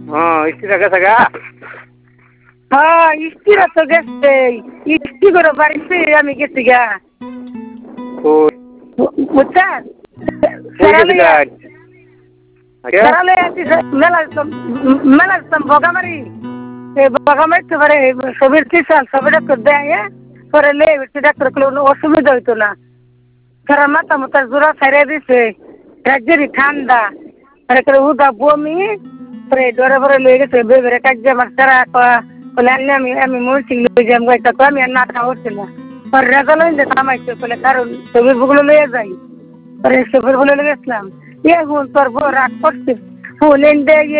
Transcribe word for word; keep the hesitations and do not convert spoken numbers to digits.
হ্যাঁ স্ত্রীরা গেছে গা। হ্যাঁ স্ত্রীরা তো গেছে, স্ত্রী করে বাড়িতে আমি গেছি গা। কই বুঝছেন? কই গেছিলেন? আচ্ছা মেলা মেলা বগামারি বগামারি পারে ছবির কিসান ছবি ডাক্তার দেয় পরে লে ডাক্তার কোনো অসুবিধা হইতো না। কারণ মাথা মাথা জোড়া ছাড়িয়ে দিছে, রাজ্যেরই ঠান্ডা পরে করে উদা বমি পরে ডরে ভরে লয়ে গেছে বেবেরে কাজে আমার তারা বলে আনলে আমি আমি মরছি লয়ে যাম গাইতা তো আমি আর না খাওয়াচ্ছি না। পরে রেজাল্ট হইলে থামাইছে বলে কারণ ছবির বুগুলো লয়ে যাই পরে ছবির বলে গেছিলাম। এ হুন তোর বউ রাগ করছে ফুল এনে